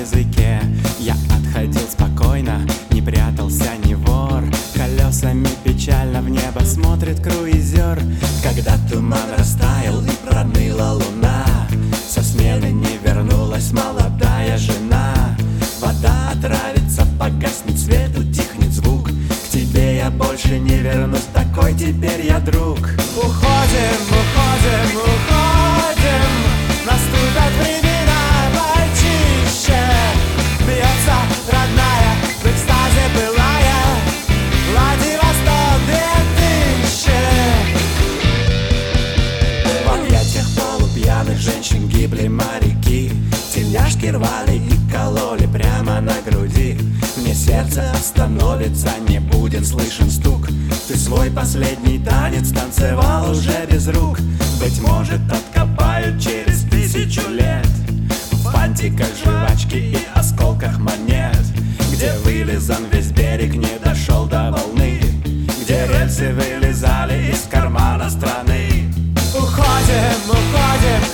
языке. Я отходил спокойно, не прятался, не вор. Колесами печально в небо смотрит круизер. Когда туман растаял и проныла луна, со смены не вернулась молодая жена. Вода отравится, погаснет свет, утихнет звук. К тебе я больше не вернусь, такой теперь я друг. Уходим, уходим, уходим, наступят времена почище. Бьется родная, в экстазе былая, Владивосток 2000. В объятиях полупьяных женщин гибли моряки. Тельняшки рвали и кололи прямо на груди. Мне сердце остановится, не будет слышен стук. Ты свой последний танец танцевал уже без рук. Быть может, откопают через 1000 лет в фантиках жвачки и осколках монет, где вылизан весь берег, не дошел до волны, где рельсы вылезали из кармана страны. Уходим, уходим,